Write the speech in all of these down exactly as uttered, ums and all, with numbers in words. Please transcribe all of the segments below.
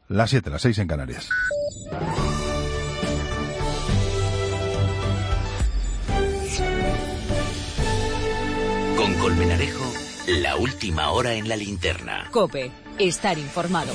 Las siete, las seis en Canarias. Con Colmenarejo, la última hora en la linterna. COPE, estar informado.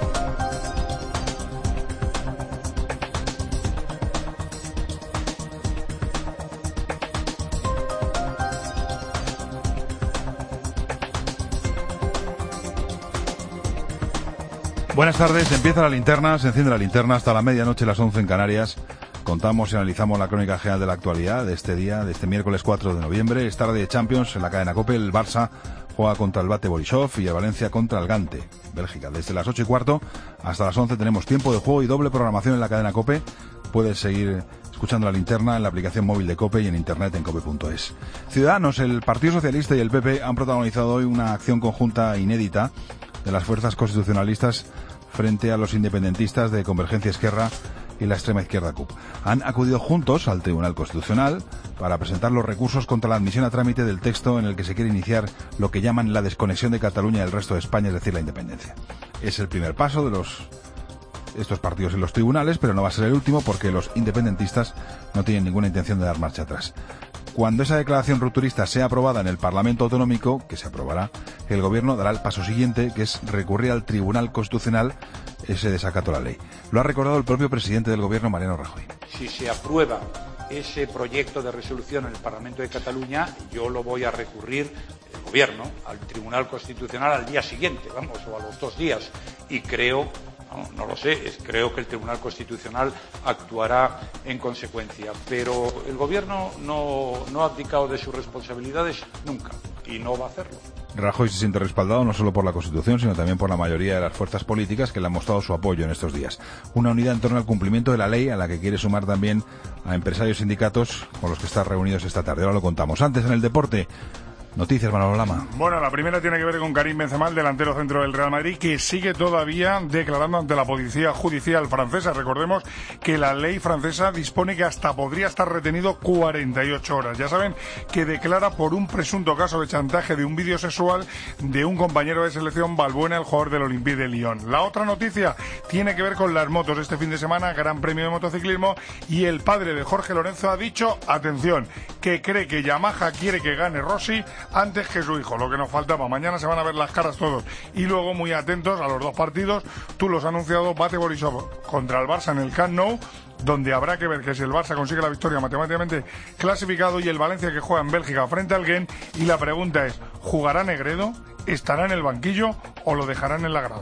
Buenas tardes, empieza la linterna, se enciende la linterna hasta la medianoche, las once en Canarias. Contamos y analizamos la crónica general de la actualidad de este día, de este miércoles cuatro de noviembre. Es tarde de Champions en la cadena COPE. El Barça juega contra el Bate Borisov y el Valencia contra el Gante, Bélgica. Desde las ocho y cuarto hasta las once tenemos tiempo de juego y doble programación en la cadena COPE. Puedes seguir escuchando la linterna en la aplicación móvil de COPE y en internet en cope punto es. Ciudadanos, el Partido Socialista y el P P han protagonizado hoy una acción conjunta inédita de las fuerzas constitucionalistas frente a los independentistas de Convergencia Esquerra y la extrema izquierda C U P. Han acudido juntos al Tribunal Constitucional para presentar los recursos contra la admisión a trámite del texto en el que se quiere iniciar lo que llaman la desconexión de Cataluña del resto de España, es decir, la independencia. Es el primer paso de los estos partidos en los tribunales, pero no va a ser el último porque los independentistas no tienen ninguna intención de dar marcha atrás. Cuando esa declaración rupturista sea aprobada en el Parlamento Autonómico, que se aprobará, el Gobierno dará el paso siguiente, que es recurrir al Tribunal Constitucional ese desacato a la ley. Lo ha recordado el propio presidente del Gobierno, Mariano Rajoy. Si se aprueba ese proyecto de resolución en el Parlamento de Cataluña, yo lo voy a recurrir, el Gobierno, al Tribunal Constitucional al día siguiente, vamos, o a los dos días, y creo... No, no lo sé, es, creo que el Tribunal Constitucional actuará en consecuencia, pero el Gobierno no, no ha abdicado de sus responsabilidades nunca y no va a hacerlo. Rajoy se siente respaldado no solo por la Constitución, sino también por la mayoría de las fuerzas políticas que le han mostrado su apoyo en estos días. Una unidad en torno al cumplimiento de la ley, a la que quiere sumar también a empresarios y sindicatos con los que están reunidos esta tarde. Ahora lo contamos. Antes, en el deporte, noticias, Manolo Lama. Bueno, la primera tiene que ver con Karim Benzema, el delantero centro del Real Madrid, que sigue todavía declarando ante la policía judicial francesa. Recordemos que la ley francesa dispone que hasta podría estar retenido cuarenta y ocho horas. Ya saben que declara por un presunto caso de chantaje de un vídeo sexual de un compañero de selección, Valbuena, el jugador del Olympique de Lyon. La otra noticia tiene que ver con las motos. Este fin de semana, Gran Premio de Motociclismo, y el padre de Jorge Lorenzo ha dicho, atención, que cree que Yamaha quiere que gane Rossi antes que su hijo, lo que nos faltaba. Mañana se van a ver las caras todos. Y luego, muy atentos a los dos partidos, tú los has anunciado, Bate Borisov contra el Barça en el Camp Nou, donde habrá que ver que si el Barça consigue la victoria matemáticamente clasificado, y el Valencia que juega en Bélgica frente al Gent. Y la pregunta es, ¿jugará Negredo? ¿Estará en el banquillo o lo dejarán en la grada?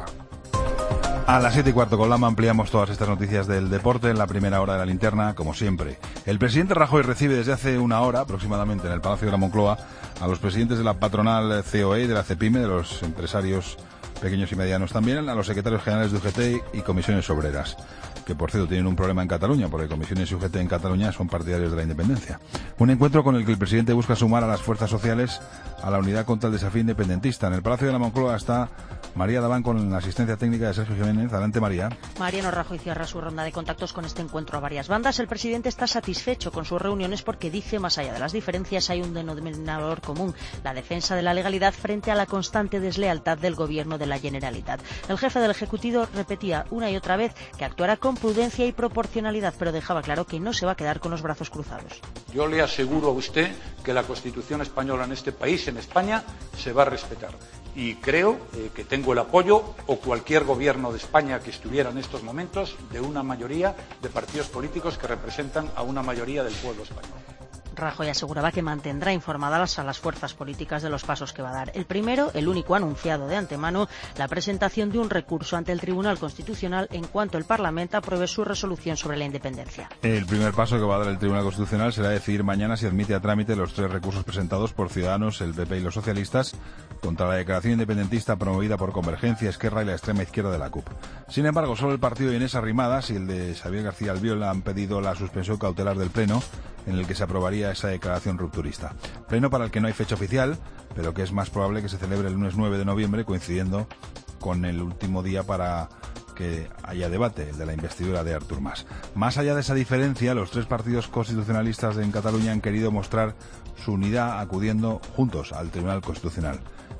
A las siete y cuarto con Lama ampliamos todas estas noticias del deporte en la primera hora de la linterna, como siempre. El presidente Rajoy recibe desde hace una hora aproximadamente en el Palacio de la Moncloa a los presidentes de la patronal C O E, de la CEPIME, de los empresarios pequeños y medianos también, a los secretarios generales de U G T y comisiones obreras, que por cierto tienen un problema en Cataluña, porque comisiones y U G T en Cataluña son partidarios de la independencia. Un encuentro con el que el presidente busca sumar a las fuerzas sociales a la unidad contra el desafío independentista. En el Palacio de la Moncloa está María Daván con la asistencia técnica de Sergio Jiménez. Adelante, María. Mariano Rajoy cierra su ronda de contactos con este encuentro a varias bandas. El presidente está satisfecho con sus reuniones porque dice, más allá de las diferencias, hay un denominador común: la defensa de la legalidad frente a la constante deslealtad del gobierno de la Generalitat. El jefe del Ejecutivo repetía una y otra vez que actuará con prudencia y proporcionalidad, pero dejaba claro que no se va a quedar con los brazos cruzados. Yo le aseguro a usted que la Constitución española en este país, en España, se va a respetar. Y creo eh, que tengo el apoyo, o cualquier gobierno de España que estuviera en estos momentos, de una mayoría de partidos políticos que representan a una mayoría del pueblo español. Rajoy aseguraba que mantendrá informadas a las fuerzas políticas de los pasos que va a dar. El primero, el único anunciado de antemano, la presentación de un recurso ante el Tribunal Constitucional en cuanto el Parlamento apruebe su resolución sobre la independencia. El primer paso que va a dar el Tribunal Constitucional será decidir mañana si admite a trámite los tres recursos presentados por Ciudadanos, el P P y los socialistas contra la declaración independentista promovida por Convergencia, Esquerra y la extrema izquierda de la C U P. Sin embargo, solo el partido de Inés Arrimadas y el de Xavier García Albiol han pedido la suspensión cautelar del Pleno, en el que se aprobaría esa declaración rupturista. Pleno para el que no hay fecha oficial, pero que es más probable que se celebre el lunes nueve de noviembre, coincidiendo con el último día para que haya debate, el de la investidura de Artur Mas. Más allá de esa diferencia, los tres partidos constitucionalistas en Cataluña han querido mostrar su unidad acudiendo juntos al Tribunal Constitucional.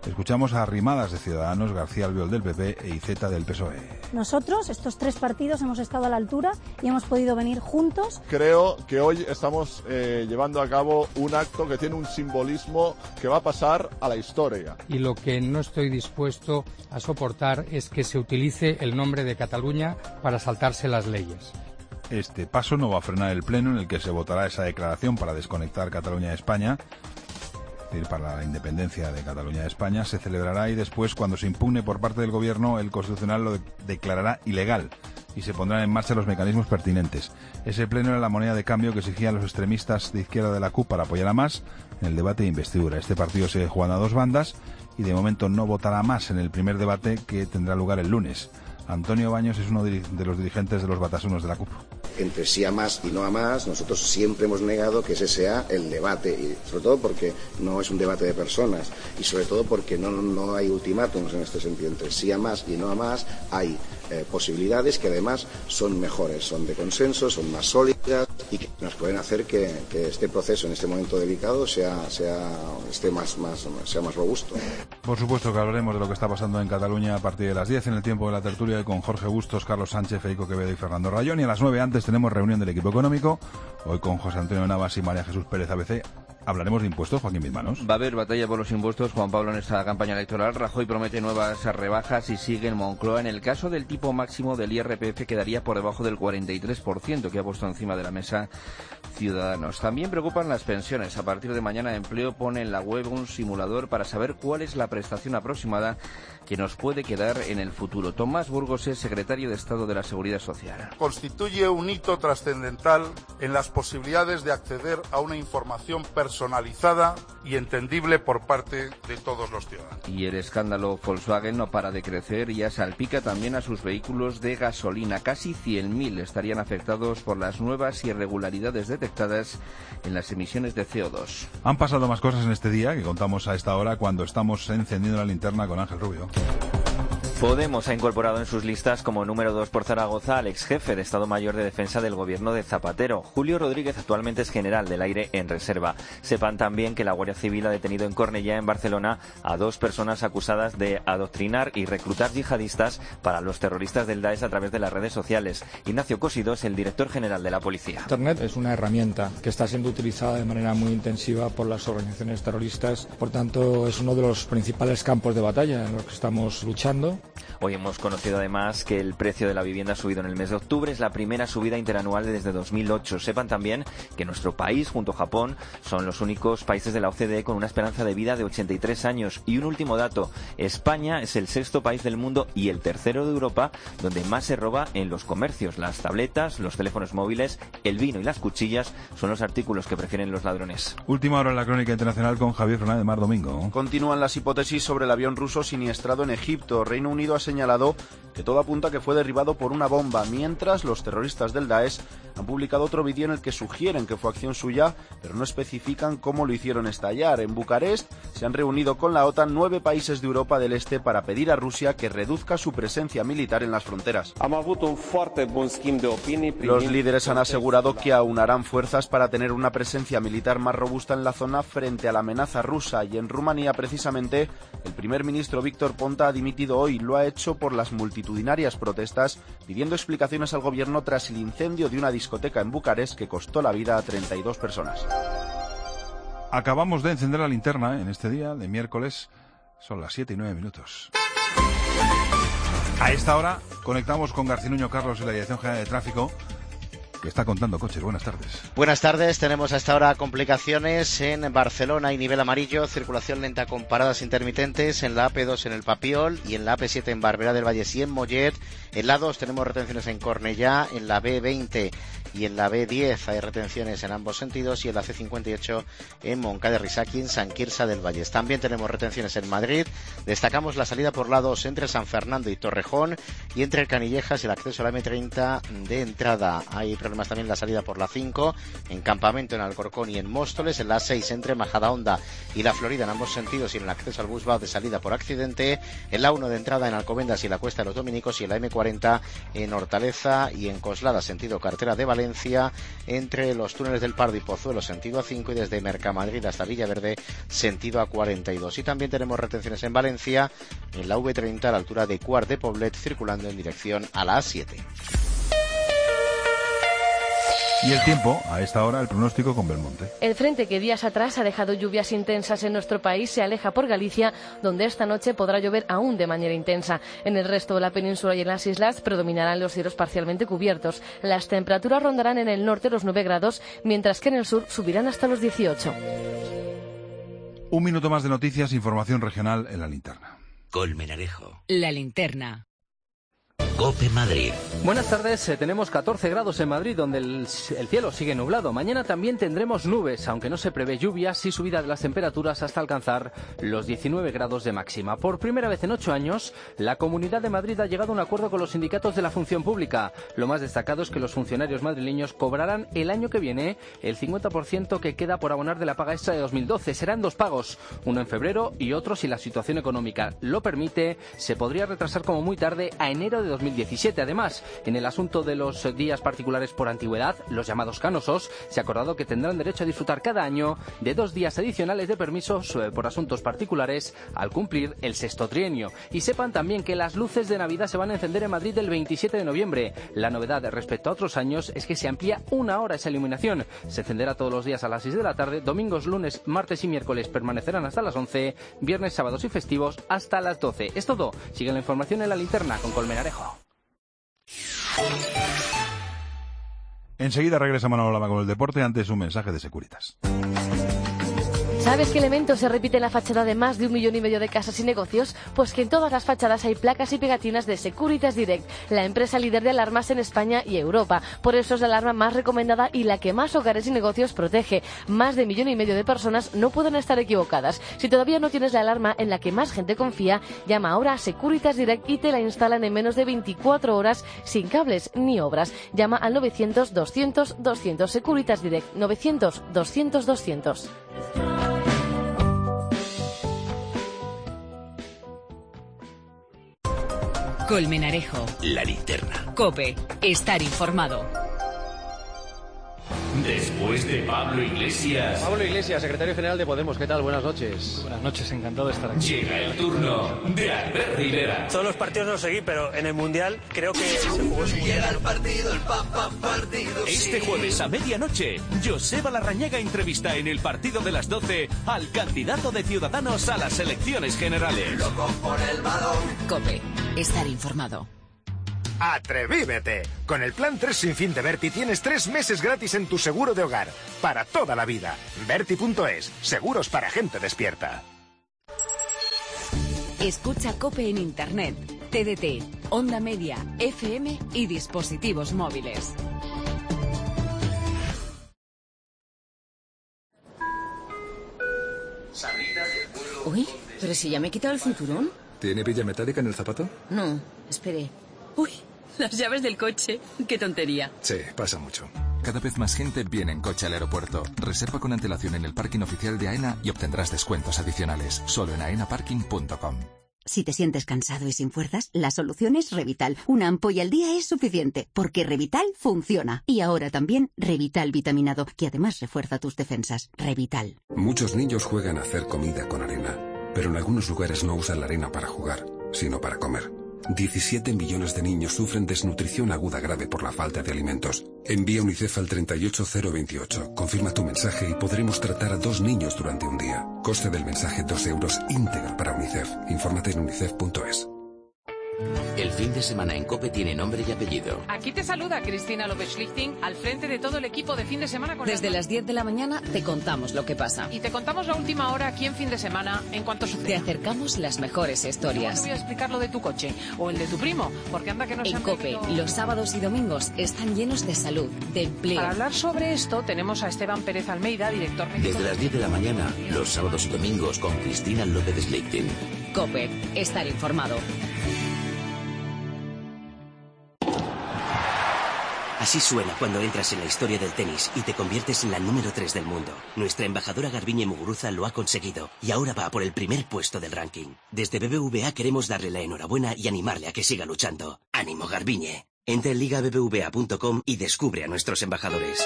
Escuchamos a Arrimadas de Ciudadanos, García Albiol del P P e Iceta del P S O E. Nosotros, estos tres partidos, hemos estado a la altura y hemos podido venir juntos. Creo que hoy estamos eh, llevando a cabo un acto que tiene un simbolismo que va a pasar a la historia. Y lo que no estoy dispuesto a soportar es que se utilice el nombre de Cataluña para saltarse las leyes. Este paso no va a frenar el pleno en el que se votará esa declaración para desconectar Cataluña de España. Es decir, para la independencia de Cataluña de España, se celebrará y después, cuando se impugne por parte del Gobierno, el Constitucional lo de- declarará ilegal y se pondrán en marcha los mecanismos pertinentes. Ese pleno era la moneda de cambio que exigían los extremistas de izquierda de la C U P para apoyar a Mas en el debate de investidura. Este partido sigue jugando a dos bandas y de momento no votará más en el primer debate que tendrá lugar el lunes. Antonio Baños es uno de los dirigentes de los batasunos de la C U P. Entre sí a más y no a más, nosotros siempre hemos negado que ese sea el debate, y sobre todo porque no es un debate de personas, y sobre todo porque no, no hay ultimátums en este sentido. Entre sí a más y no a más hay eh, posibilidades que además son mejores, son de consenso, son más sólidas y que nos pueden hacer que, que este proceso en este momento delicado sea, sea, esté más, más, sea más robusto. Por supuesto que hablaremos de lo que está pasando en Cataluña a partir de las diez en el tiempo de la tertulia con Jorge Bustos, Carlos Sánchez, Federico Quevedo y Fernando Rayón. Y a las nueve antes tenemos reunión del equipo económico. Hoy con José Antonio Navas y María Jesús Pérez A B C. Hablaremos de impuestos, Joaquín Bismanos. Va a haber batalla por los impuestos, Juan Pablo, en esta campaña electoral. Rajoy promete nuevas rebajas y sigue en Moncloa. En el caso del tipo máximo del I R P F quedaría por debajo del cuarenta y tres por ciento que ha puesto encima de la mesa Ciudadanos. También preocupan las pensiones. A partir de mañana Empleo pone en la web un simulador para saber cuál es la prestación aproximada que nos puede quedar en el futuro. Tomás Burgos es secretario de Estado de la Seguridad Social. Constituye un hito trascendental en las posibilidades de acceder a una información personalizada y entendible por parte de todos los ciudadanos. Y el escándalo Volkswagen no para de crecer y ya salpica también a sus vehículos de gasolina. Casi cien mil estarían afectados por las nuevas irregularidades detectadas en las emisiones de C O dos. Han pasado más cosas en este día que contamos a esta hora cuando estamos encendiendo la linterna con Ángel Rubio. Podemos ha incorporado en sus listas como número dos por Zaragoza al ex jefe de Estado Mayor de Defensa del gobierno de Zapatero. Julio Rodríguez actualmente es general del aire en reserva. Sepan también que la Guardia Civil ha detenido en Cornellá, en Barcelona, a dos personas acusadas de adoctrinar y reclutar yihadistas para los terroristas del Daesh a través de las redes sociales. Ignacio Cosido es el director general de la policía. Internet es una herramienta que está siendo utilizada de manera muy intensiva por las organizaciones terroristas. Por tanto, es uno de los principales campos de batalla en los que estamos luchando. Hoy hemos conocido además que el precio de la vivienda ha subido en el mes de octubre. Es la primera subida interanual desde dos mil ocho. Sepan también que nuestro país, junto a Japón, son los únicos países de la O C D E con una esperanza de vida de ochenta y tres años. Y un último dato, España es el sexto país del mundo y el tercero de Europa donde más se roba en los comercios. Las tabletas, los teléfonos móviles, el vino y las cuchillas son los artículos que prefieren los ladrones. Última hora en la crónica internacional con Javier Fernández Mar Domingo. Continúan las hipótesis sobre el avión ruso siniestrado en Egipto. Reino Unido ha señalado que todo apunta a que fue derribado por una bomba, mientras los terroristas del Daesh han publicado otro vídeo en el que sugieren que fue acción suya, pero no especifican cómo lo hicieron estallar. En Bucarest se han reunido con la OTAN nueve países de Europa del Este para pedir a Rusia que reduzca su presencia militar en las fronteras. Los líderes han asegurado que aunarán fuerzas para tener una presencia militar más robusta en la zona frente a la amenaza rusa, y en Rumanía, precisamente, el primer ministro Víctor Ponta ha dimitido hoy. Lo ha hecho por las multitudinarias protestas, pidiendo explicaciones al gobierno tras el incendio de una discoteca en Bucarest que costó la vida a treinta y dos personas. Acabamos de encender la linterna en este día de miércoles. Son las siete y nueve minutos. A esta hora conectamos con García Nuño Carlos y la Dirección General de Tráfico, que está contando coches. Buenas tardes. Buenas tardes. Tenemos hasta ahora complicaciones en Barcelona y nivel amarillo, circulación lenta con paradas intermitentes en la A P dos en el Papiol y en la A P siete en Barberá del Vallès y en Mollet. En la dos tenemos retenciones en Cornellá, en la B veinte y en la B diez hay retenciones en ambos sentidos, y en la C cincuenta y ocho en Moncada de Risaki, en Sant Quirze del Vallès. También tenemos retenciones en Madrid. Destacamos la salida por la dos entre San Fernando y Torrejón, y entre Canillejas y el acceso a la M treinta de entrada. Hay problemas también en la salida por la cinco, en Campamento, en Alcorcón y en Móstoles, en la seis entre Majadahonda y La Florida en ambos sentidos y en el acceso al Busbao de salida por accidente, en la uno de entrada en Alcobendas y la Cuesta de los Dominicos y en la eme cuarenta en Hortaleza y en Coslada sentido carretera de Valencia, entre los túneles del Pardo y Pozuelo sentido A cinco y desde Mercamadrid hasta Villaverde sentido A cuarenta y dos. Y también tenemos retenciones en Valencia, en la uve treinta a la altura de Cuart de Poblet, circulando en dirección a la A siete. Y el tiempo, a esta hora, el pronóstico con Belmonte. El frente que días atrás ha dejado lluvias intensas en nuestro país se aleja por Galicia, donde esta noche podrá llover aún de manera intensa. En el resto de la península y en las islas predominarán los cielos parcialmente cubiertos. Las temperaturas rondarán en el norte los nueve grados, mientras que en el sur subirán hasta los dieciocho. Un minuto más de noticias, información regional en la linterna. Colmenarejo. La linterna. COPE Madrid. Buenas tardes, eh, tenemos catorce grados en Madrid, donde el, el cielo sigue nublado. Mañana también tendremos nubes, aunque no se prevé lluvias y subida de las temperaturas hasta alcanzar los diecinueve grados de máxima. Por primera vez en ocho años, la Comunidad de Madrid ha llegado a un acuerdo con los sindicatos de la función pública. Lo más destacado es que los funcionarios madrileños cobrarán el año que viene el cincuenta por ciento que queda por abonar de la paga extra de dos mil doce. Serán dos pagos, uno en febrero y otro, si la situación económica lo permite, se podría retrasar como muy tarde a enero de dos mil diecisiete. Además, en el asunto de los días particulares por antigüedad, los llamados canosos, se ha acordado que tendrán derecho a disfrutar cada año de dos días adicionales de permisos por asuntos particulares al cumplir el sexto trienio. Y sepan también que las luces de Navidad se van a encender en Madrid el veintisiete de noviembre. La novedad respecto a otros años es que se amplía una hora esa iluminación. Se encenderá todos los días a las seis de la tarde, domingos, lunes, martes y miércoles permanecerán hasta las once, viernes, sábados y festivos hasta las doce. Es todo. Sigue la información en la linterna con Colmenarejo. Enseguida regresa Manolo Lama con el deporte, antes un mensaje de Securitas. ¿Sabes qué elemento se repite en la fachada de más de un millón y medio de casas y negocios? Pues que en todas las fachadas hay placas y pegatinas de Securitas Direct, la empresa líder de alarmas en España y Europa. Por eso es la alarma más recomendada y la que más hogares y negocios protege. Más de un millón y medio de personas no pueden estar equivocadas. Si todavía no tienes la alarma en la que más gente confía, llama ahora a Securitas Direct y te la instalan en menos de veinticuatro horas sin cables ni obras. Llama al novecientos doscientos doscientos. Securitas Direct, novecientos doscientos doscientos. Colmenarejo. La linterna. COPE. Estar informado. Después de Pablo Iglesias. Pablo Iglesias, secretario general de Podemos. ¿Qué tal? Buenas noches. Buenas noches, encantado de estar aquí. Llega el turno de Albert Rivera. Todos los partidos no los seguí, pero en el Mundial creo que se jugó su Mundial. Llega el partido, el papá partido. Este jueves a medianoche, Joseba Larrañaga entrevista en el partido de las doce al candidato de Ciudadanos a las elecciones generales. Loco por el balón. COPE. Estar informado. ¡Atrevívete! Con el plan tres sin fin de Berti tienes tres meses gratis en tu seguro de hogar. Para toda la vida. Berti punto es. Seguros para gente despierta. Escucha COPE en Internet, T D T, Onda Media, F M y dispositivos móviles. Uy, pero si ya me he quitado el cinturón. ¿Tiene villa metálica en el zapato? No, espere. Uy, las llaves del coche. Qué tontería. Sí, pasa mucho. Cada vez más gente viene en coche al aeropuerto. Reserva con antelación en el parking oficial de AENA y obtendrás descuentos adicionales. Solo en aena parking punto com. Si te sientes cansado y sin fuerzas, la solución es Revital. Una ampolla al día es suficiente, porque Revital funciona. Y ahora también Revital vitaminado, que además refuerza tus defensas. Revital. Muchos niños juegan a hacer comida con arena, pero en algunos lugares no usan la arena para jugar, sino para comer. diecisiete millones de niños sufren desnutrición aguda grave por la falta de alimentos. Envía UNICEF al treinta y ocho cero veintiocho. Confirma tu mensaje y podremos tratar a dos niños durante un día. Coste del mensaje dos euros íntegro para UNICEF. Infórmate en unicef punto es. El fin de semana en COPE tiene nombre y apellido. Aquí te saluda Cristina López-Schlichting al frente de todo el equipo de fin de semana. Con Desde las diez de la mañana te contamos lo que pasa. Y te contamos la última hora aquí en fin de semana en cuanto sucede. Te acercamos las mejores historias. No te voy a explicar lo de tu coche o el de tu primo, porque anda que no se En han COPE, bebido... los sábados y domingos están llenos de salud, de empleo. Para hablar sobre esto tenemos a Esteban Pérez Almeida, director médico. Desde las diez de la mañana, los sábados y domingos con Cristina López-Schlichting. COPE, estar informado. Así suena cuando entras en la historia del tenis y te conviertes en la número tres del mundo. Nuestra embajadora Garbiñe Muguruza lo ha conseguido y ahora va por el primer puesto del ranking. Desde B B V A queremos darle la enhorabuena y animarle a que siga luchando. ¡Ánimo, Garbiñe! Entra en liga b b v a punto com y descubre a nuestros embajadores.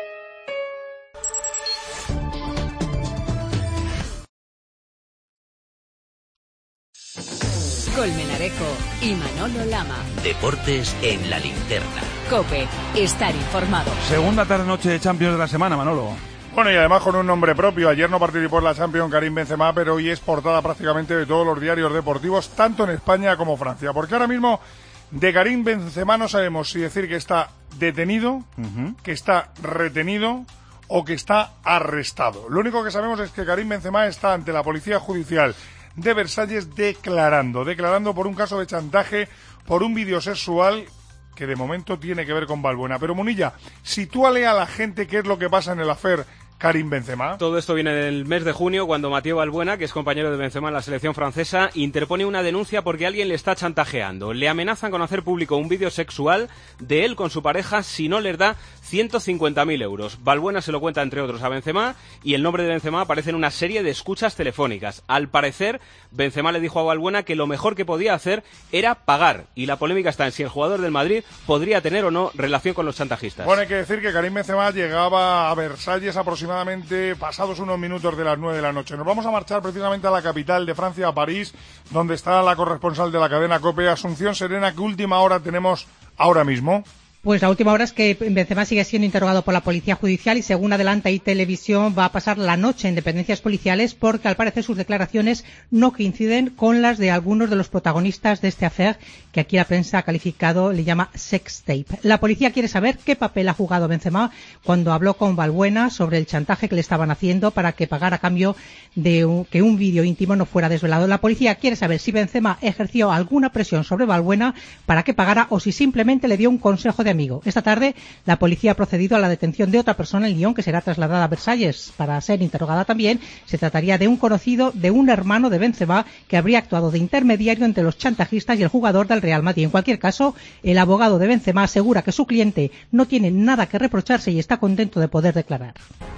Colmenarejo y Manolo Lama. Deportes en la linterna. COPE. Estar informado. Segunda tarde-noche de Champions de la semana, Manolo. Bueno, y además con un nombre propio. Ayer no participó en la Champions Karim Benzema, pero hoy es portada prácticamente de todos los diarios deportivos, tanto en España como Francia. Porque ahora mismo de Karim Benzema no sabemos si decir que está detenido, uh-huh. que está retenido o que está arrestado. Lo único que sabemos es que Karim Benzema está ante la Policía Judicial de Versalles declarando, declarando por un caso de chantaje, por un vídeo sexual que de momento tiene que ver con Valbuena. Pero Munilla, sitúale a la gente qué es lo que pasa en el affair Karim Benzema. Todo esto viene del mes de junio, cuando Mathieu Valbuena, que es compañero de Benzema en la selección francesa, interpone una denuncia porque alguien le está chantajeando. Le amenazan con hacer público un vídeo sexual de él con su pareja si no les da ciento cincuenta mil euros. Valbuena se lo cuenta, entre otros, a Benzema, y el nombre de Benzema aparece en una serie de escuchas telefónicas. Al parecer, Benzema le dijo a Valbuena que lo mejor que podía hacer era pagar, y la polémica está en si el jugador del Madrid podría tener o no relación con los chantajistas. Bueno, hay que decir que Karim Benzema llegaba a Versalles aproximadamente pasados unos minutos de las nueve de la noche. Nos vamos a marchar precisamente a la capital de Francia, a París, donde está la corresponsal de la cadena COPE, Asunción Serena. ¿Qué última hora tenemos ahora mismo? Pues la última hora es que Benzema sigue siendo interrogado por la Policía Judicial y, según adelanta y Televisión, va a pasar la noche en dependencias policiales porque, al parecer, sus declaraciones no coinciden con las de algunos de los protagonistas de este affair, que aquí la prensa ha calificado, le llama sex tape. La policía quiere saber qué papel ha jugado Benzema cuando habló con Valbuena sobre el chantaje que le estaban haciendo para que pagara a cambio de un, que un vídeo íntimo no fuera desvelado. La policía quiere saber si Benzema ejerció alguna presión sobre Valbuena para que pagara o si simplemente le dio un consejo de amigo. Esta tarde la policía ha procedido a la detención de otra persona en Lyon que será trasladada a Versalles para ser interrogada también. Se trataría de un conocido de un hermano de Benzema que habría actuado de intermediario entre los chantajistas y el jugador del Real Madrid. En cualquier caso, el abogado de Benzema asegura que su cliente no tiene nada que reprocharse y está contento de poder declarar.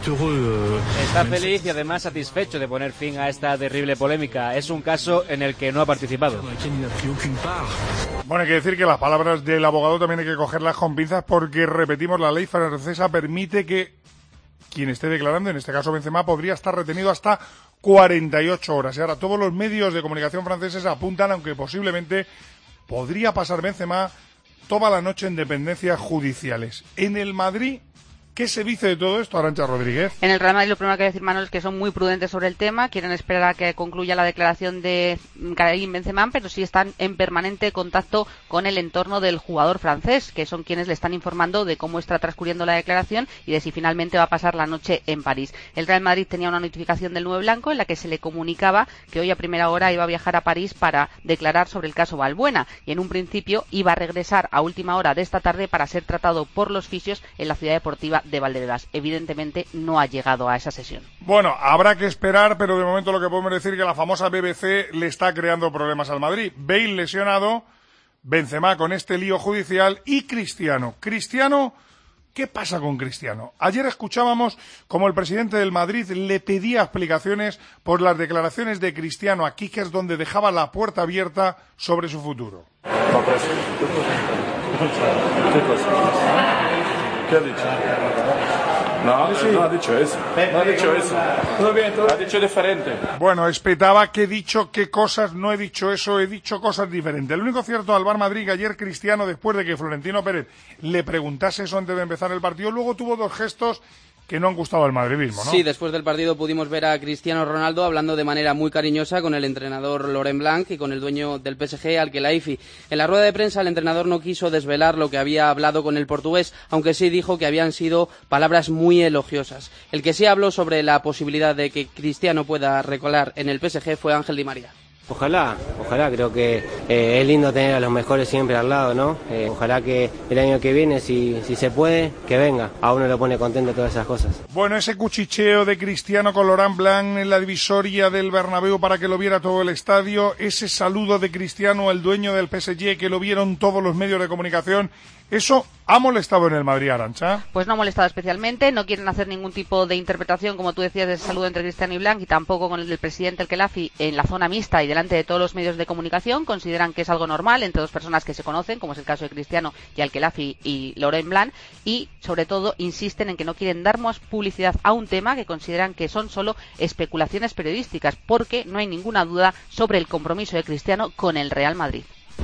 Está feliz y además satisfecho de poner fin a esta terrible polémica. Es un caso en el que no ha participado. Bueno, hay que decir que las palabras del abogado también hay que cogerlas con pinzas porque, repetimos, la ley francesa permite que quien esté declarando, en este caso Benzema, podría estar retenido hasta cuarenta y ocho horas. Y ahora todos los medios de comunicación franceses apuntan, aunque posiblemente podría pasar Benzema toda la noche en dependencias judiciales. En el Madrid, ¿qué se dice de todo esto, Arantxa Rodríguez? En el Real Madrid lo primero que decir, Manuel, es que son muy prudentes sobre el tema, quieren esperar a que concluya la declaración de Karim Benzema, pero sí están en permanente contacto con el entorno del jugador francés, que son quienes le están informando de cómo está transcurriendo la declaración y de si finalmente va a pasar la noche en París. El Real Madrid tenía una notificación del Nueve Blanco en la que se le comunicaba que hoy a primera hora iba a viajar a París para declarar sobre el caso Valbuena, y en un principio iba a regresar a última hora de esta tarde para ser tratado por los fisios en la ciudad deportiva de Valdebebas. Evidentemente no ha llegado a esa sesión. Bueno, habrá que esperar, pero de momento lo que podemos decir es que la famosa B B C le está creando problemas al Madrid. Bale lesionado, Benzema con este lío judicial y Cristiano. Cristiano, ¿qué pasa con Cristiano? Ayer escuchábamos como el presidente del Madrid le pedía explicaciones por las declaraciones de Cristiano aquí, que es donde dejaba la puerta abierta sobre su futuro. ¿Qué ha dicho? No, sí. no ha dicho eso. No ha dicho eso. Todo bien, todo. Ha dicho diferente. Bueno, espetaba que he dicho qué cosas, no he dicho eso, he dicho cosas diferentes. Lo único cierto al Bar Madrid, que ayer Cristiano, después de que Florentino Pérez le preguntase eso antes de empezar el partido, luego tuvo dos gestos que no han gustado al madridismo, ¿no? Sí, después del partido pudimos ver a Cristiano Ronaldo hablando de manera muy cariñosa con el entrenador Laurent Blanc y con el dueño del P S G, Al-Khelaifi. En la rueda de prensa el entrenador no quiso desvelar lo que había hablado con el portugués, aunque sí dijo que habían sido palabras muy elogiosas. El que sí habló sobre la posibilidad de que Cristiano pueda recolar en el P S G fue Ángel Di María. Ojalá, ojalá, creo que eh, es lindo tener a los mejores siempre al lado, ¿no? Eh, ojalá que el año que viene, si, si se puede, que venga. A uno le pone contento todas esas cosas. Bueno, ese cuchicheo de Cristiano con Laurent Blanc en la divisoria del Bernabéu para que lo viera todo el estadio, ese saludo de Cristiano al dueño del P S G que lo vieron todos los medios de comunicación, ¿Eso ha molestado en el Madrid, Arantxa? Pues no ha molestado especialmente, no quieren hacer ningún tipo de interpretación, como tú decías, de ese saludo entre Cristiano y Blanc, y tampoco con el del presidente El Khelafi en la zona mixta y delante de todos los medios de comunicación. Consideran que es algo normal entre dos personas que se conocen, como es el caso de Cristiano y El Khelafi y Laurent Blanc, y sobre todo insisten en que no quieren dar más publicidad a un tema que consideran que son solo especulaciones periodísticas, porque no hay ninguna duda sobre el compromiso de Cristiano con el Real Madrid.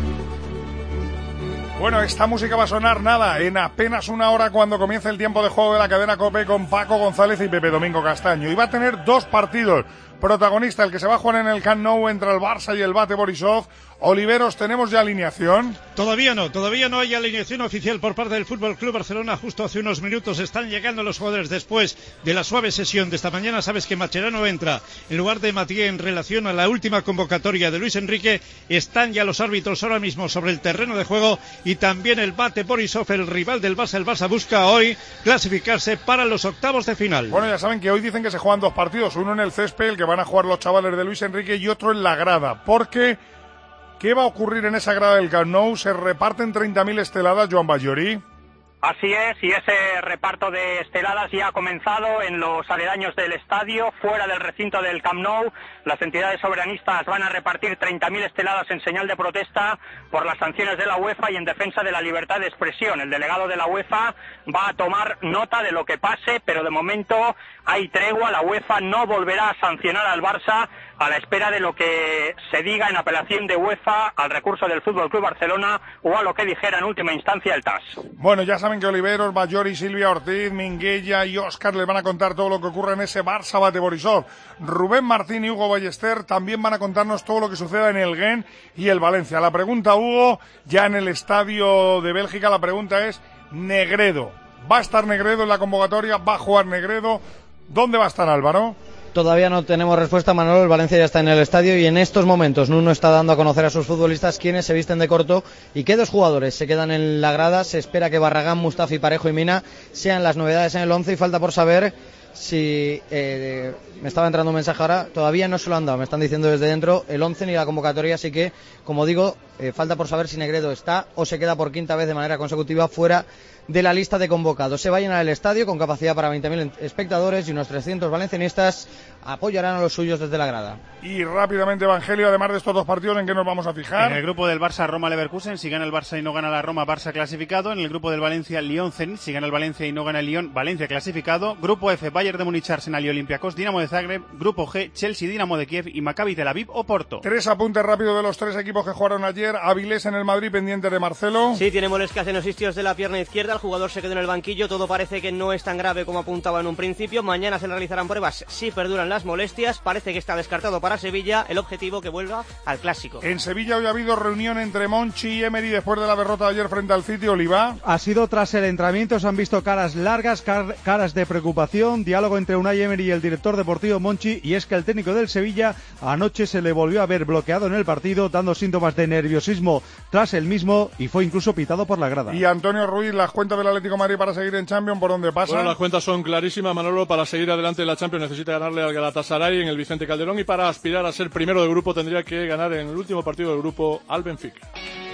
Bueno, esta música va a sonar nada, en apenas una hora cuando comience el tiempo de juego de la cadena COPE con Paco González y Pepe Domingo Castaño. Y va a tener dos partidos. Protagonista, el que se va a jugar en el Camp Nou entre el Barça y el Bate Borisov. Oliveros, ¿tenemos ya alineación? Todavía no, todavía no hay alineación oficial por parte del Fútbol Club Barcelona. Justo hace unos minutos están llegando los jugadores después de la suave sesión de esta mañana. Sabes que Mascherano entra en lugar de Mathieu en relación a la última convocatoria de Luis Enrique. Están ya los árbitros ahora mismo sobre el terreno de juego y también el Bate Borisov, el rival del Barça. El Barça busca hoy clasificarse para los octavos de final. Bueno, ya saben que hoy dicen que se juegan dos partidos, uno en el césped, el que van a jugar los chavales de Luis Enrique, y otro en la grada, porque ¿qué va a ocurrir en esa grada del Camp Nou? ¿Se reparten treinta mil esteladas, Joan Ballori? Así es, y ese reparto de esteladas ya ha comenzado en los aledaños del estadio, fuera del recinto del Camp Nou. Las entidades soberanistas van a repartir treinta mil esteladas en señal de protesta por las sanciones de la UEFA y en defensa de la libertad de expresión. El delegado de la UEFA va a tomar nota de lo que pase, pero de momento hay tregua. La UEFA no volverá a sancionar al Barça a la espera de lo que se diga en apelación de UEFA al recurso del Fútbol Club Barcelona o a lo que dijera en última instancia el T A S. Bueno, ya saben que Oliveros, Ballori, Silvia Ortiz, Minguella y Óscar les van a contar todo lo que ocurre en ese Barça Bate Borisov. Rubén Martín y Hugo Ballester también van a contarnos todo lo que suceda en el Gent y el Valencia. La pregunta, Hugo, ya en el estadio de Bélgica, la pregunta es Negredo. ¿Va a estar Negredo en la convocatoria? ¿Va a jugar Negredo? ¿Dónde va a estar Álvaro? Todavía no tenemos respuesta, Manolo. El Valencia ya está en el estadio y en estos momentos Nuno está dando a conocer a sus futbolistas quiénes se visten de corto y qué dos jugadores se quedan en la grada. Se espera que Barragán, Mustafi, Parejo y Mina sean las novedades en el once y falta por saber si... Eh, me estaba entrando un mensaje ahora, todavía no se lo han dado, me están diciendo desde dentro el once ni la convocatoria, así que, como digo, eh, falta por saber si Negredo está o se queda por quinta vez de manera consecutiva fuera de la lista de convocados. Se va a llenar el estadio con capacidad para veinte mil espectadores y unos trescientos valencianistas apoyarán a los suyos desde la grada. Y rápidamente, Evangelio, además de estos dos partidos, ¿en qué nos vamos a fijar? En el grupo del Barça, Roma-Leverkusen, si gana el Barça y no gana la Roma, Barça clasificado. En el grupo del Valencia, Lyon-Zenit, si gana el Valencia y no gana el Lyon, Valencia clasificado. Grupo F, Bayern de Múnich, Arsenal y Olympiacos, Dinamo de Zagreb. Grupo G, Chelsea, Dinamo de Kiev y Maccabi Tel Aviv o Porto. Tres apuntes rápidos de los tres equipos que jugaron ayer. Avilés en el Madrid, pendiente de Marcelo. Sí, tiene molestias en los isquios de la pierna izquierda. El jugador se quedó en el banquillo. Todo parece que no es tan grave como apuntaba en un principio. Mañana se le realizarán pruebas si perduran las molestias. Parece que está descartado para Sevilla. El objetivo que vuelva al clásico. En Sevilla hoy ha habido reunión entre Monchi y Emery después de la derrota de ayer frente al City. Oliva. Ha sido tras el entrenamiento. Se han visto caras largas, car- caras de preocupación. Diálogo entre Unai Emery y el director deportivo Monchi. Y es que el técnico del Sevilla anoche se le volvió a ver bloqueado en el partido, dando síntomas de nerviosismo tras el mismo y fue incluso pitado por la grada. Y Antonio Ruiz, las cuentas del Atlético de Madrid para seguir en Champions, ¿por dónde pasa? Bueno, las cuentas son clarísimas, Manolo. Para seguir adelante en la Champions necesita ganarle al Galatasaray en el Vicente Calderón y para aspirar a ser primero de grupo tendría que ganar en el último partido del grupo al Benfica.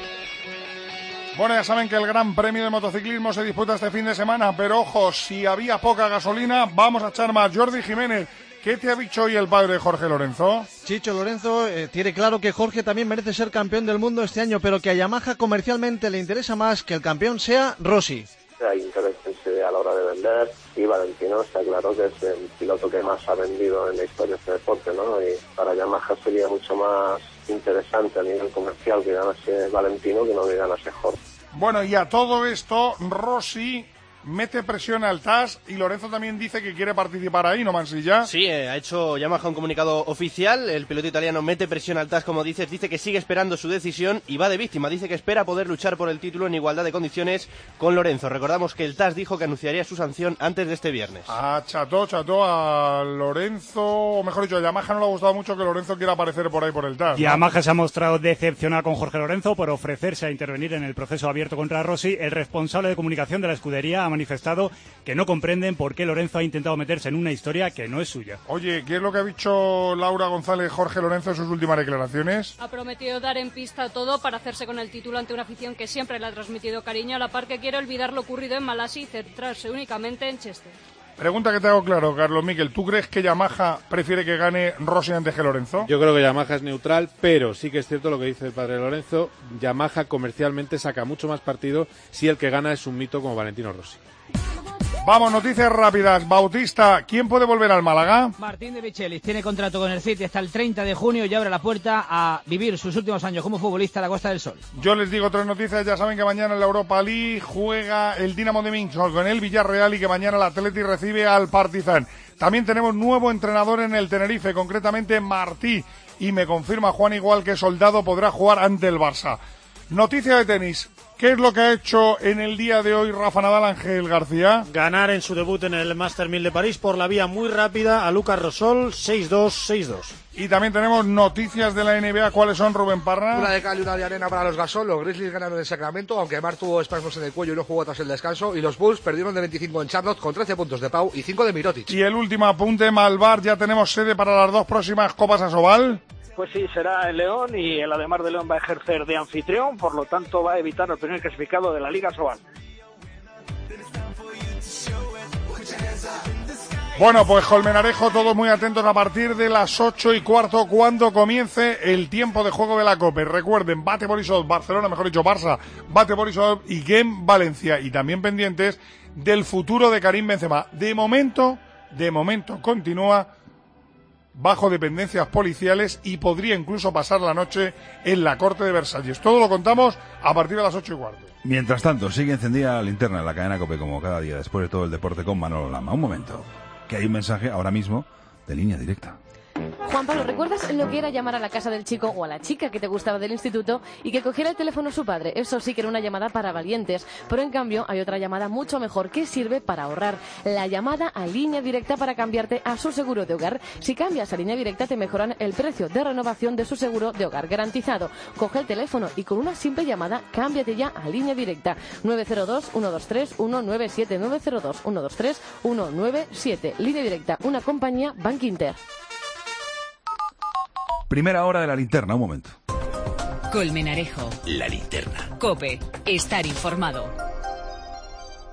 Bueno, ya saben que el Gran Premio de Motociclismo se disputa este fin de semana, pero ojo, si había poca gasolina, vamos a echar más. Jordi Jiménez, ¿qué te ha dicho hoy el padre de Jorge Lorenzo? Chicho Lorenzo eh, tiene claro que Jorge también merece ser campeón del mundo este año, pero que a Yamaha comercialmente le interesa más que el campeón sea Rossi. Hay interés a la hora de vender y Valentino está claro que es el piloto que más ha vendido en la historia de este deporte, ¿no? Y para Yamaha sería mucho más interesante a nivel comercial que ganase Valentino que no que ganase Jorge. Bueno, y a todo esto, Rossi mete presión al T A S y Lorenzo también dice que quiere participar ahí, ¿no, Mansilla? Sí, eh, ha hecho Yamaha un comunicado oficial. El piloto italiano mete presión al T A S, como dices, dice que sigue esperando su decisión y va de víctima. Dice que espera poder luchar por el título en igualdad de condiciones con Lorenzo. Recordamos que el T A S dijo que anunciaría su sanción antes de este viernes. Ah, cható, cható a Lorenzo, o mejor dicho, a Yamaha no le ha gustado mucho que Lorenzo quiera aparecer por ahí por el T A S, ¿no? Yamaha se ha mostrado decepcionado con Jorge Lorenzo por ofrecerse a intervenir en el proceso abierto contra Rossi. El responsable de comunicación de la escudería ha manifestado que no comprenden por qué Lorenzo ha intentado meterse en una historia que no es suya. Oye, ¿qué es lo que ha dicho Laura González Jorge Lorenzo en sus últimas declaraciones? Ha prometido dar en pista todo para hacerse con el título ante una afición que siempre le ha transmitido cariño, a la par que quiere olvidar lo ocurrido en Malasia y centrarse únicamente en Chester. Pregunta que te hago claro, Carlos Miquel. ¿Tú crees que Yamaha prefiere que gane Rossi antes que Lorenzo? Yo creo que Yamaha es neutral, pero sí que es cierto lo que dice el padre Lorenzo. Yamaha comercialmente saca mucho más partido si el que gana es un mito como Valentino Rossi. Vamos, noticias rápidas. Bautista, ¿quién puede volver al Málaga? Martín de Michelis tiene contrato con el City hasta el treinta de junio y abre la puerta a vivir sus últimos años como futbolista en la Costa del Sol. Yo les digo tres noticias. Ya saben que mañana en la Europa League juega el Dinamo de Minsk con el Villarreal y que mañana el Atleti recibe al Partizan. También tenemos nuevo entrenador en el Tenerife, concretamente Martí. Y me confirma Juan Igual que Soldado podrá jugar ante el Barça. Noticia de tenis. ¿Qué es lo que ha hecho en el día de hoy Rafa Nadal, Ángel García? Ganar en su debut en el Master mil de París por la vía muy rápida a Lucas Rosol, seis dos, seis dos. Y también tenemos noticias de la N B A. ¿Cuáles son, Rubén Parra? Una de cal y una de arena para los Gasol. Los Grizzlies ganaron en Sacramento, aunque Mar tuvo espasmos en el cuello y no jugó tras el descanso. Y los Bulls perdieron de veinticinco en Charlotte con trece puntos de Pau y cinco de Mirotic. Y el último apunte, Malvar. Ya tenemos sede para las dos próximas Copas Asobal. Pues sí, será en León y el Ademar de León va a ejercer de anfitrión, por lo tanto va a evitar el primer clasificado de la Liga Asobal. Bueno, pues Colmenarejo, todos muy atentos a partir de las ocho y cuarto cuando comience el tiempo de juego de la COPE. Recuerden, Bate Borisov, Barcelona, mejor dicho, Barça, Bate Borisov y Game Valencia. Y también pendientes del futuro de Karim Benzema. De momento, de momento continúa bajo dependencias policiales y podría incluso pasar la noche en la corte de Versalles. Todo lo contamos a partir de las ocho y cuarto. Mientras tanto, sigue encendida la linterna en la cadena COPE como cada día después de todo el deporte con Manolo Lama. Un momento, que hay un mensaje ahora mismo de Línea Directa. Juan Pablo, ¿recuerdas lo que era llamar a la casa del chico o a la chica que te gustaba del instituto y que cogiera el teléfono su padre? Eso sí que era una llamada para valientes, pero en cambio hay otra llamada mucho mejor que sirve para ahorrar. La llamada a Línea Directa para cambiarte a su seguro de hogar. Si cambias a Línea Directa te mejoran el precio de renovación de su seguro de hogar garantizado. Coge el teléfono y con una simple llamada cámbiate ya a Línea Directa. nueve cero dos, uno dos tres, uno nueve siete, nueve cero dos, uno dos tres, uno nueve siete. Línea Directa, una compañía Bank Inter. Primera hora de la linterna, un momento. Colmenarejo. La linterna. COPE. Estar informado.